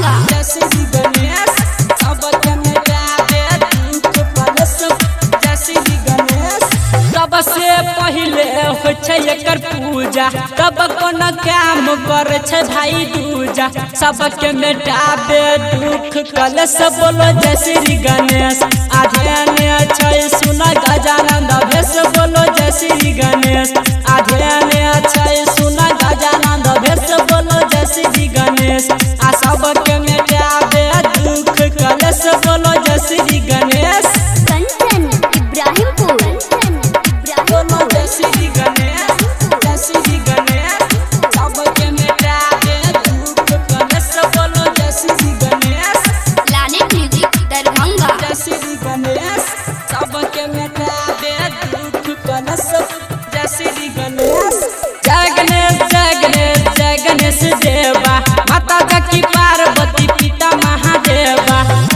दरभंगा। जय श्री गणेश सबके मिटावे दुख कलश। जय श्री गणेश सबसे पहिले होइ छै एकर पूजा, तब कोनो काम करे छै भाई दूजा। सबके मिटावे दुख कलश बोलो जय श्री गणेश। अध्ययन छै सुन गजानन भेष बोलो जय श्री गणेश। अध्ययन छै सुन गजानन भेष बोलो जय श्री गणेश। आ सबके मिटावे दुख कलश बोलो जय श्री गणेश। कंचन इब्राहिमपुर बोलो जय श्री गणेश। जय श्री गणेश सबके मिटावे दुख कलश बोलो जय श्री गणेश। Planet music Darbhanga. जय श्री गणेश सबके मिटावे दुख कलश। जय श्री गणेश जय गणेश जय गणेश जय गणेश देवा। माता की पार्वती पिता महादेवा।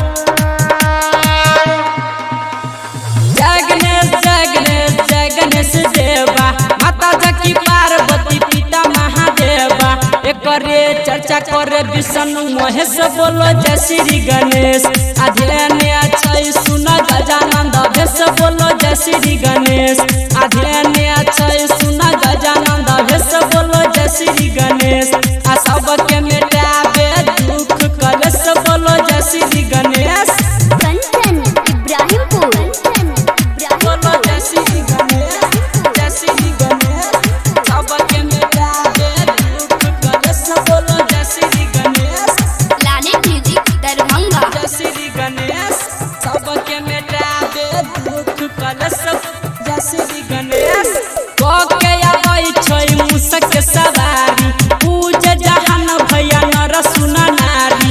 जय गणेश जय गणेश जय गणेश देवा। माता की पार्वती पिता महादेवा। एकरे चर्चा करे विष्णु महेश बोलो जय श्री गणेश। अध्ययन छै सुन गजानन भेष बोलो जय श्री गणेश। अध्ययन छै सुन गजानन भेष बोलो जय श्री गणेश। आ सबके मिटावे दुख कलश बोलो जय श्री गणेश। कंचन इब्राहिमपुर बोलो जय श्री गणेश। जय श्री गणेश सबके मिटावे दुख कलश बोलो जय श्री गणेश। Planet music Darbhanga. जय श्री गणेश सबके मिटावे दुख कलश। जय श्री गणेश के आबै छै मूसक सवारी। पूज जहान भैया नर सुन नारी।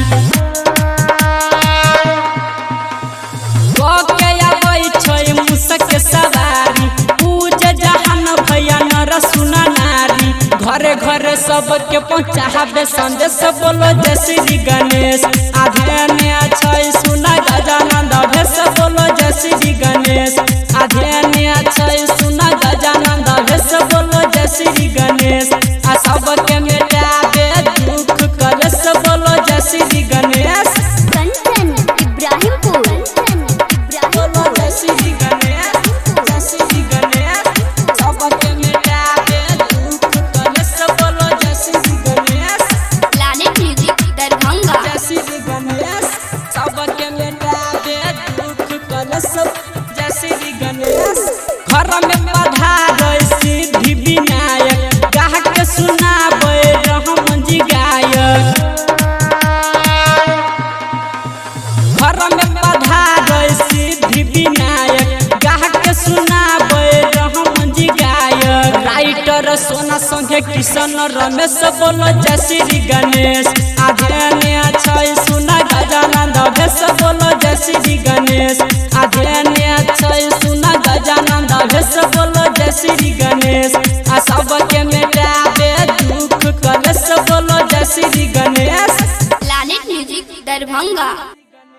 के आबै छै मूसक सवारी। पूज जहान भैया नर सुन नारी। घरे घरे सबके पहुँचावे संदेश बोलो जय श्री गणेश। अध्ययन छै सुन गजानन भेष बोलो जय श्री गणेश। अध्ययन छै सुन गजानन भेष बोलो जय श्री गणेश। आ सबके मिटावे दुख कलश बोलो जय श्री गणेश। कंचन इब्राहिमपुर बोलो जय श्री गणेश। जय श्री गणेश सबके मिटावे दुख कलश बोलो जय श्री गणेश। Planet music Darbhanga. जय श्री गणेश सबके मिटावे दुख कलश। जय श्री गणेश घर में पधारै सिद्धि विनायक। गाहक सुनाबै रहम जी गायक। घर में पधारै सिद्धि विनायक। गाहक सुनाबै रहम जी गायक। राइटर सोना संगे किशन रमेश बोलो जय श्री गणेश। अध्ययन छै सुन गजानन भेष बोलो जय श्री गणेश। अध्ययन छै सुन गजानन भेष बोलो जय श्री गणेश। आ सबके मिटावे दुख कलश बोलो जय श्री गणेश। Planet music Darbhanga.